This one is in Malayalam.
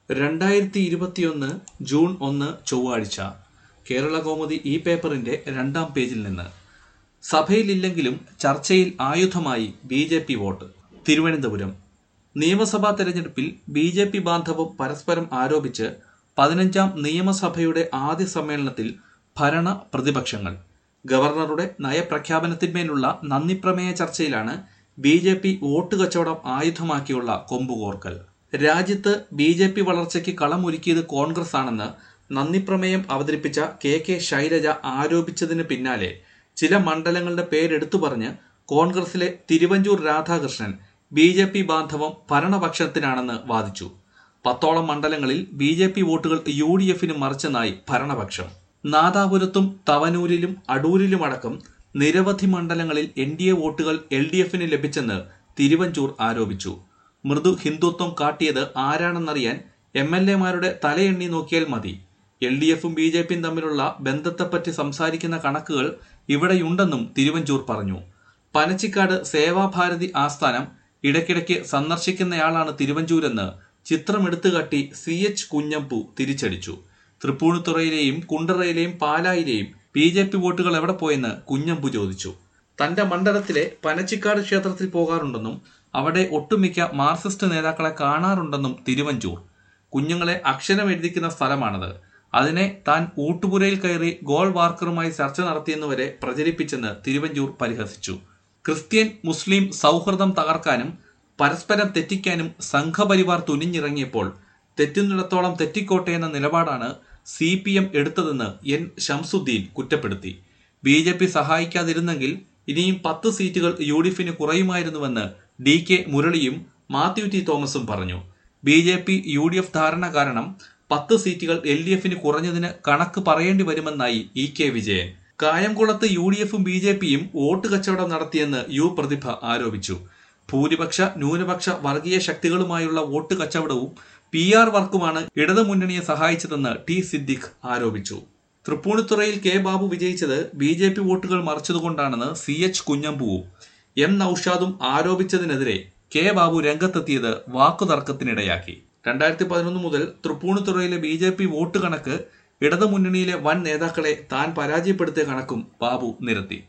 2021 ജൂൺ 1 ചൊവ്വാഴ്ച കേരള കൗമുദി ഈ പേപ്പറിന്റെ 2-ാം പേജിൽ നിന്ന് സഭയിലില്ലെങ്കിലും ചർച്ചയിൽ ആയുധമായി ബി.ജെ.പി. വോട്ട്. തിരുവനന്തപുരം നിയമസഭാ തെരഞ്ഞെടുപ്പിൽ ബി.ജെ.പി. ബാന്ധവം പരസ്പരം ആരോപിച്ച് 15-ാം നിയമസഭയുടെ ആദ്യ സമ്മേളനത്തിൽ ഭരണ പ്രതിപക്ഷങ്ങൾ. ഗവർണറുടെ നയപ്രഖ്യാപനത്തിന്മേലുള്ള നന്ദിപ്രമേയ ചർച്ചയിലാണ് ബി.ജെ.പി. വോട്ട് കച്ചവടം ആയുധമാക്കിയുള്ള കൊമ്പുകോർക്കൽ. രാജ്യത്ത് ബി.ജെ.പി. വളർച്ചയ്ക്ക് കളമൊരുക്കിയത് കോൺഗ്രസ് ആണെന്ന് നന്ദിപ്രമേയം അവതരിപ്പിച്ച കെ ശൈലജ ആരോപിച്ചതിന് പിന്നാലെ ചില മണ്ഡലങ്ങളുടെ പേരെടുത്തു പറഞ്ഞ് കോൺഗ്രസിലെ തിരുവഞ്ചൂർ രാധാകൃഷ്ണൻ ബി.ജെ.പി. ബാന്ധവം ഭരണപക്ഷത്തിനാണെന്ന് വാദിച്ചു. 10ഓളം മണ്ഡലങ്ങളിൽ ബി.ജെ.പി. വോട്ടുകൾ യു.ഡി.എഫിന് മറിച്ചെന്നായി ഭരണപക്ഷം. നാദാപുരത്തും തവനൂരിലും അടൂരിലുമടക്കം നിരവധി മണ്ഡലങ്ങളിൽ എൻ.ഡി.എ വോട്ടുകൾ എൽ.ഡി.എഫിന് ലഭിച്ചെന്ന് തിരുവഞ്ചൂർ ആരോപിച്ചു. മൃദു ഹിന്ദുത്വം കാട്ടിയത് ആരാണെന്നറിയാൻ എം.എൽ.എമാരുടെ തലയെണ്ണി നോക്കിയാൽ മതി. എൽ.ഡി.എഫും ബി.ജെ.പിയും തമ്മിലുള്ള ബന്ധത്തെപ്പറ്റി സംസാരിക്കുന്ന കണക്കുകൾ ഇവിടെയുണ്ടെന്നും തിരുവഞ്ചൂർ പറഞ്ഞു. പനച്ചിക്കാട് സേവാഭാരതി ആസ്ഥാനം ഇടയ്ക്കിടയ്ക്ക് സന്ദർശിക്കുന്നയാളാണ് തിരുവഞ്ചൂരെന്ന് ചിത്രമെടുത്തുകാട്ടി CH കുഞ്ഞമ്പു തിരിച്ചടിച്ചു. തൃപ്പൂണിത്തുറയിലെയും കുണ്ടറയിലെയും പാലായിലെയും ബി.ജെ.പി. വോട്ടുകൾ എവിടെ പോയെന്ന് കുഞ്ഞമ്പു ചോദിച്ചു. തന്റെ മണ്ഡലത്തിലെ പനച്ചിക്കാട് ക്ഷേത്രത്തിൽ പോകാറുണ്ടെന്നും അവിടെ ഒട്ടുമിക്ക മാർക്സിസ്റ്റ് നേതാക്കളെ കാണാറുണ്ടെന്നും തിരുവഞ്ചൂർ. കുഞ്ഞുങ്ങളെ അക്ഷരം എഴുതിക്കുന്ന സ്ഥലമാണത്. അതിനെ താൻ ഊട്ടുപുരയിൽ കയറി ഗോൾ വാർക്കറുമായി ചർച്ച നടത്തിയെന്നുവരെ പ്രചരിപ്പിച്ചെന്ന് തിരുവഞ്ചൂർ പരിഹസിച്ചു. ക്രിസ്ത്യൻ മുസ്ലിം സൗഹൃദം തകർക്കാനും പരസ്പരം തെറ്റിക്കാനും സംഘപരിവാർ തുനിഞ്ഞിറങ്ങിയപ്പോൾ തെറ്റുന്നിടത്തോളം തെറ്റിക്കോട്ടെ എന്ന നിലപാടാണ് CPM എടുത്തതെന്ന് N. ശംസുദ്ദീൻ കുറ്റപ്പെടുത്തി. ബി.ജെ.പി. സഹായിക്കാതിരുന്നെങ്കിൽ ഇനിയും 10 സീറ്റുകൾ യു.ഡി.എഫിന് കുറയുമായിരുന്നുവെന്ന് D.K. മുരളിയും മാത്യു ടി തോമസും പറഞ്ഞു. ബി.ജെ.പി. യു.ഡി.എഫ്. ധാരണ കാരണം 10 സീറ്റുകൾ എൽ.ഡി.എഫിന് കുറഞ്ഞതിന് കണക്ക് പറയേണ്ടി വരുമെന്നായി E.K. വിജയൻ. കായംകുളത്ത് യു.ഡി.എഫും ബി.ജെ.പിയും വോട്ട് കച്ചവടം നടത്തിയെന്ന് യു. പ്രതിഭ ആരോപിച്ചു. ഭൂരിപക്ഷ ന്യൂനപക്ഷ വർഗീയ ശക്തികളുമായുള്ള വോട്ട് കച്ചവടവും PR വർക്കുമാണ് ഇടതുമുന്നണിയെ സഹായിച്ചതെന്ന് ടി സിദ്ദിഖ് ആരോപിച്ചു. തൃപ്പൂണിത്തുറയിൽ കെ ബാബു വിജയിച്ചത് ബി.ജെ.പി. വോട്ടുകൾ മറിച്ചതുകൊണ്ടാണെന്ന് CH കുഞ്ഞമ്പുവും M. നൌഷാദും ആരോപിച്ചതിനെതിരെ കെ ബാബു രംഗത്തെത്തിയത് വാക്കുതർക്കത്തിനിടയാക്കി. 2011 മുതൽ തൃപ്പൂണിത്തുറയിലെ ബി.ജെ.പി. വോട്ട് കണക്ക് ഇടതുമുന്നണിയിലെ വൻ നേതാക്കളെ താൻ പരാജയപ്പെടുത്തിയ കണക്കും ബാബു നിരത്തി.